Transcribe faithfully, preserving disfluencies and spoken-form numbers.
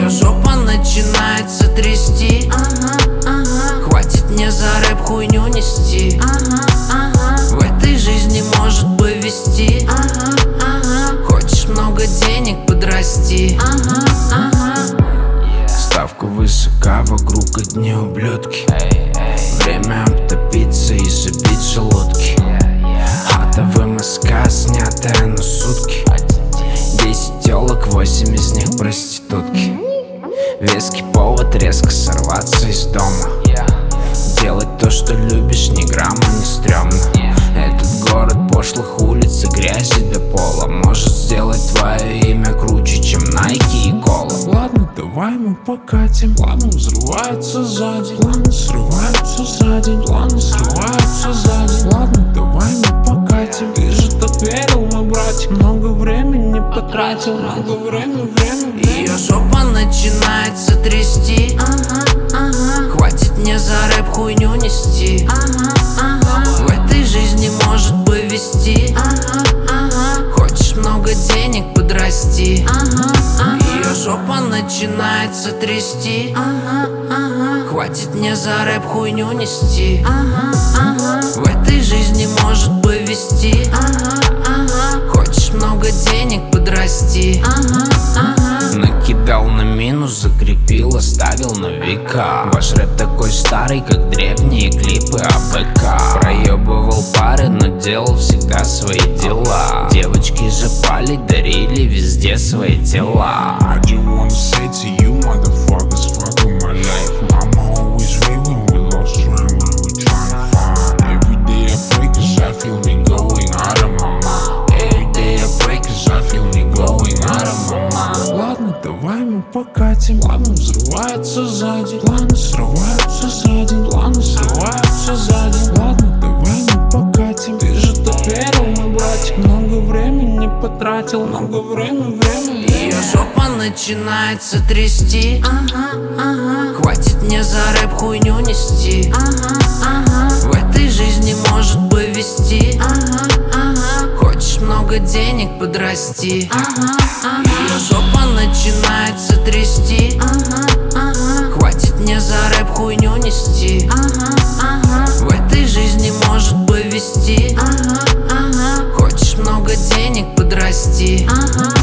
Ее жопа начинается трясти. Ага, ага, Хватит мне за рэп хуйню нести. ага, ага, В этой жизни может повезти. ага, ага, Хочешь много денег подрасти. ага, ага. Ставка высока, вокруг одни ублюдки. Время обтопиться и забить желудки. Хата в МСК, снятая на сутки. Десять телок, восемь из них проститутки. Веский повод резко сорваться из дома. Делать то, что любишь, ни грамма не стрёмно. Этот город пошлых улиц и грязи до пола может сделать твое имя круче, чем Nike и кола. Ладно, давай мы покатим. Планы взрываются сзади. Планы срываются за день. Планы срываются за день. Ладно, давай мы покатим. Ты же так верил, мой братик. Много времени потратил. Много времени, время, время. Ее жопа начинается трясти. Ага, ага, Хватит мне за рэп хуйню нести. ага, ага, В этой жизни может повезти. ага, ага, Хочешь много денег подрасти. ага, ага, Ее жопа начинается трясти. ага, ага, Хватит мне за рэп хуйню нести. ага, ага, В этой жизни может повезти. ага, ага, Хочешь много денег подрасти. ага, ага. Накидал на минус, закрепил, оставил на века. Ваш рэп такой старый, как древние клипы АБК. Проебывал пары, но делал всегда свои дела. Девочки же пали, дарили везде свои тела. I just wanna say to you, motherfuckers, fuck with my life. Mama always right when we lost track, when we tryna find. Every day I pray cause I feel me going out of my mind. Every day I pray cause I feel me going out of my mind. Ладно, давай мы покатим. Ладно, взрывается сзади. Планы срываются за день. Планы срываются за день. Ладно, давай мы покатим. Ты же так верил, мой братик. Много времени потратил. Много времени, время, Ее время. жопа начинается трясти. Ага, ага, Хватит мне за рэп хуйню нести. ага, ага, В этой жизни может повезти. ага, ага, Хочешь много денег подрасти. ага, Ее ага, жопа начинается трясти. ага, ага, Хватит мне за рэп хуйню нести. ага, ага, В этой жизни может повезти. ага, ага, Хочешь много денег подрасти. ага.